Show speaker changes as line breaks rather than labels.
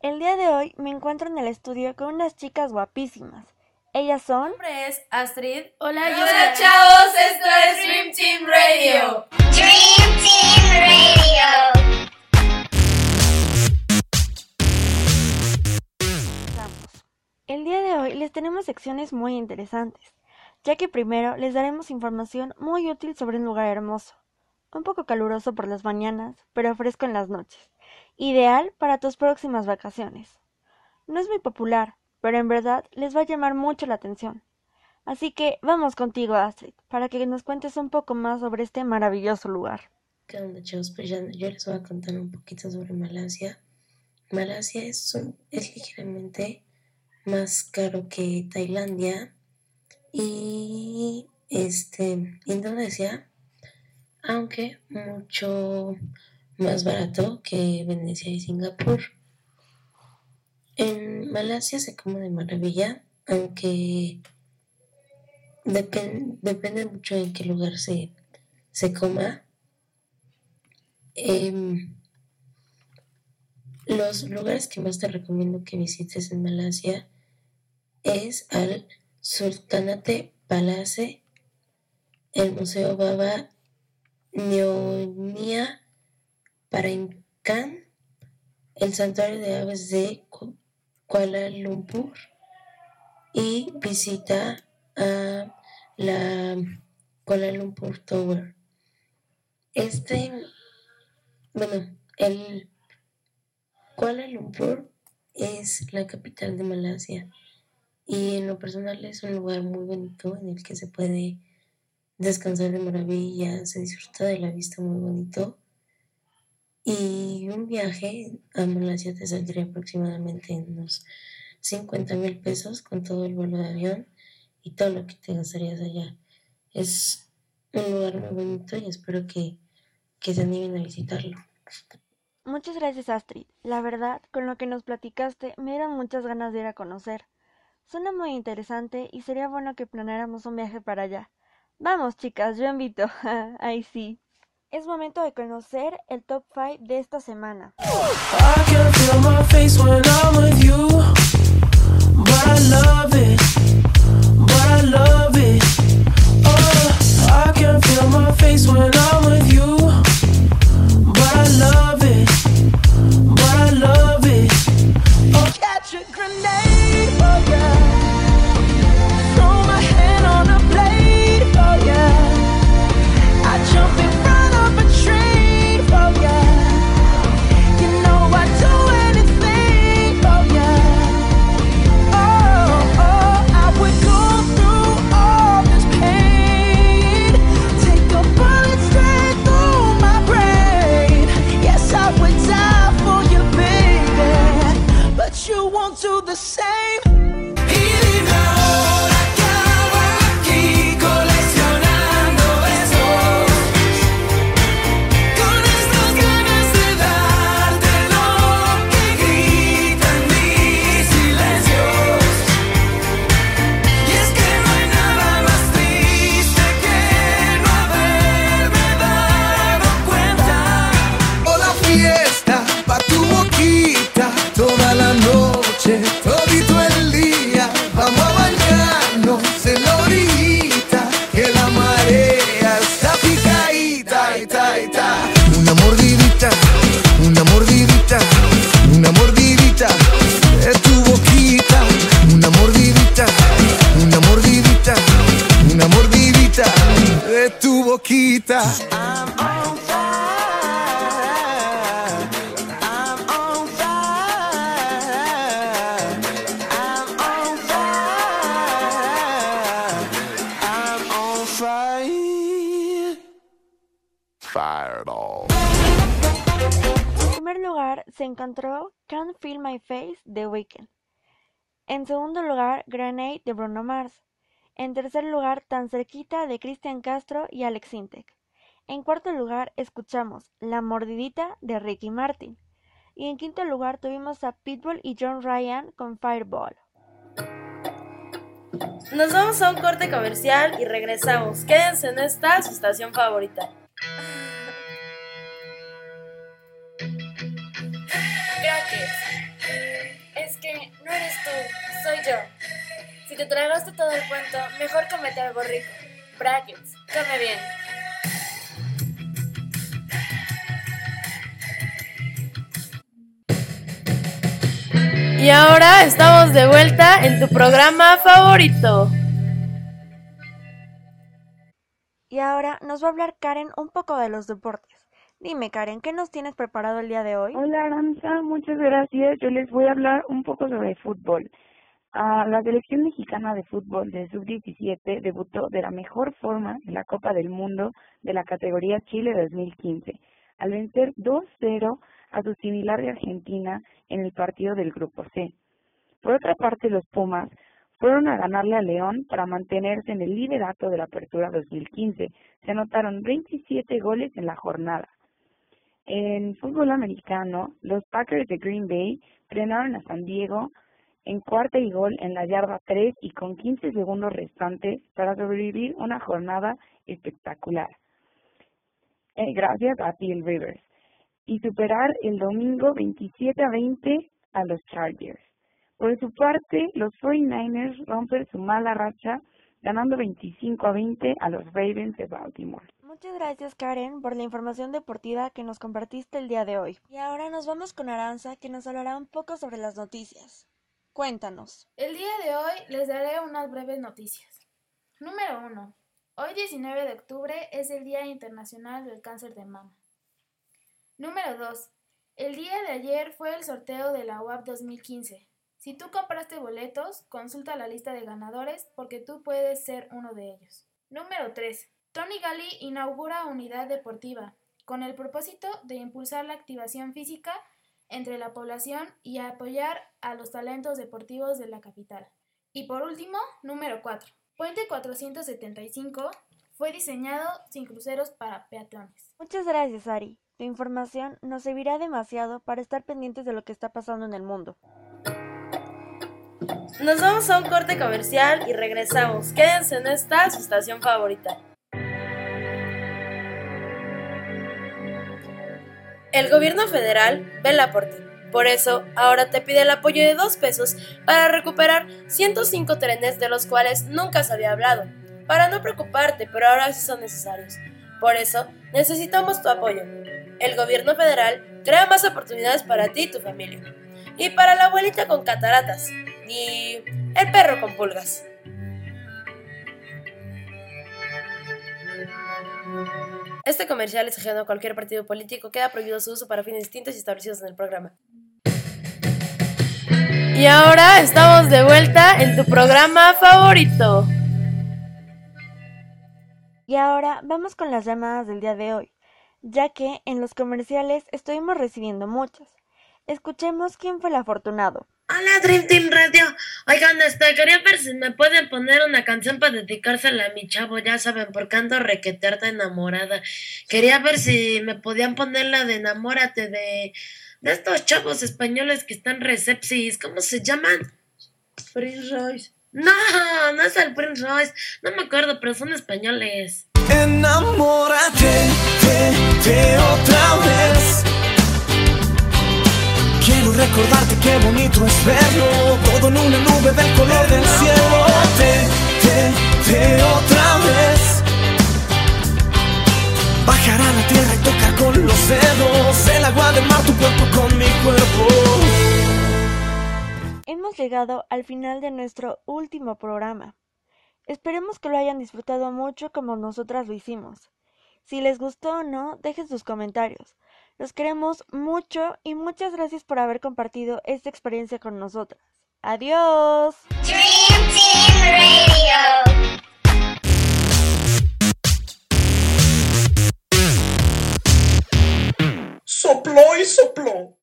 El día de hoy me encuentro en el estudio con unas chicas guapísimas. Ellas son...
Mi nombre es Astrid.
Hola, yo
Hola chavos, esto es Dream Team Radio.
Dream Team Radio.
El día de hoy les tenemos secciones muy interesantes, ya que primero les daremos información muy útil sobre un lugar hermoso, un poco caluroso por las mañanas, pero fresco en las noches, ideal para tus próximas vacaciones. No es muy popular, pero en verdad les va a llamar mucho la atención. Así que vamos contigo, Astrid, para que nos cuentes un poco más sobre este maravilloso lugar.
¿Qué onda, chavos? Pues yo les voy a contar un poquito sobre Malasia. Malasia es ligeramente más caro que Tailandia y Indonesia, aunque mucho más barato que Venecia y Singapur. En Malasia se come de maravilla, aunque depende mucho en qué lugar se coma. Los lugares que más te recomiendo que visites en Malasia es al Sultanate Palace, el Museo Baba Nyonya Paringkan, el Santuario de Aves de Kuala Lumpur y visita a la Kuala Lumpur Tower. El Kuala Lumpur es la capital de Malasia y en lo personal es un lugar muy bonito en el que se puede descansar de maravilla, se disfruta de la vista muy bonito y un viaje a Malasia te saldría aproximadamente en unos 50,000 pesos con todo el vuelo de avión y todo lo que te gastarías allá. Es un lugar muy bonito y espero que se animen a visitarlo.
Muchas gracias, Astrid. La verdad, con lo que nos platicaste, me dieron muchas ganas de ir a conocer. Suena muy interesante y sería bueno que planeáramos un viaje para allá. Vamos, chicas, yo invito. Ahí sí. Es momento de conocer el top 5 de esta semana.
I can feel my face when I'm with you, but I love it, Oh, I can feel my face when I'm with you, but I love it, Oh, catch a grenade, oh yeah, throw my hand on a blade, oh yeah, I jump in front of a train, oh yeah, you know I do anything, oh yeah, oh, I would go through all this pain, take a bullet straight through my brain, yes I would die for you baby, but you won't do the same.
Todito el día, vamos a bañarnos en la orillita, que la marea está picadita, Una mordidita, de tu boquita, una mordidita, de tu boquita.
En primer lugar se encontró Can't Feel My Face de Weeknd. En segundo lugar, Grenade de Bruno Mars. En tercer lugar, Tan Cerquita de Cristian Castro y Alex Sintek. En cuarto lugar, escuchamos La Mordidita de Ricky Martin. Y en quinto lugar tuvimos a Pitbull y John Ryan con Fireball.
Nos vamos a un corte comercial y regresamos. Quédense en esta, su estación favorita. Gracias. yo. Si te tragaste todo el cuento, mejor comete algo rico. Brackets, come bien. Y ahora estamos de vuelta en tu programa favorito.
Y ahora nos va a hablar Karen un poco de los deportes. Dime, Karen, ¿qué nos tienes preparado el día de hoy?
Hola, Aranza, muchas gracias. Yo les voy a hablar un poco sobre fútbol. La selección mexicana de fútbol de sub-17 debutó de la mejor forma en la Copa del Mundo de la categoría Chile 2015, al vencer 2-0 a su similar de Argentina en el partido del Grupo C. Por otra parte, los Pumas fueron a ganarle a León para mantenerse en el liderato de la Apertura 2015. Se anotaron 27 goles en la jornada. En fútbol americano, los Packers de Green Bay frenaron a San Diego en cuarta y gol en la yarda 3 y con 15 segundos restantes para sobrevivir una jornada espectacular. Gracias a Phil Rivers. Y superar el domingo 27-20 a los Chargers. Por su parte, los 49ers rompen su mala racha ganando 25-20 a los Ravens de Baltimore.
Muchas gracias, Karen, por la información deportiva que nos compartiste el día de hoy. Y ahora nos vamos con Aranza, que nos hablará un poco sobre las noticias. Cuéntanos.
El día de hoy les daré unas breves noticias. Número 1. Hoy 19 de octubre es el Día Internacional del Cáncer de Mama. Número 2. El día de ayer fue el sorteo de la UAP 2015. Si tú compraste boletos, consulta la lista de ganadores porque tú puedes ser uno de ellos. Número 3. Tony Gali inaugura unidad deportiva con el propósito de impulsar la activación física entre la población y apoyar a los talentos deportivos de la capital. Y por último, número 4. Puente 475 fue diseñado sin cruceros para peatones.
Muchas gracias, Ari. Tu información nos servirá demasiado para estar pendientes de lo que está pasando en el mundo.
Nos vamos a un corte comercial y regresamos. Quédense en esta, su estación favorita. El gobierno federal vela por ti. Por eso, ahora te pide el apoyo de 2 pesos para recuperar 105 trenes de los cuales nunca se había hablado. Para no preocuparte, pero ahora sí son necesarios. Por eso, necesitamos tu apoyo. El gobierno federal crea más oportunidades para ti y tu familia. Y para la abuelita con cataratas. Y el perro con pulgas. Este comercial es ajeno a cualquier partido político. Queda prohibido su uso para fines distintos y establecidos en el programa. Y ahora estamos de vuelta en tu programa favorito.
Y ahora vamos con las llamadas del día de hoy, ya que en los comerciales estuvimos recibiendo muchas. Escuchemos quién fue el afortunado.
Hola Dream Team Radio. Oigan, quería ver si me pueden poner una canción para dedicársela a mi chavo, ya saben, porque ando requetearta enamorada. Quería ver si me podían poner la de Enamórate de estos chavos españoles que están resepsis. ¿Cómo se llaman?
Prince Royce.
No, no es el Prince Royce. No me acuerdo, pero son españoles.
Enamórate de otra vez. Quiero recordarte qué bonito es verlo, todo en una nube del color del cielo. De otra vez. Bajar a la tierra y tocar con los dedos el agua del mar, tu cuerpo con mi cuerpo.
Hemos llegado al final de nuestro último programa. Esperemos que lo hayan disfrutado mucho como nosotras lo hicimos. Si les gustó o no, dejen sus comentarios. Los queremos mucho y muchas gracias por haber compartido esta experiencia con nosotras. ¡Adiós!
Dream Team Radio.
Sopló y sopló.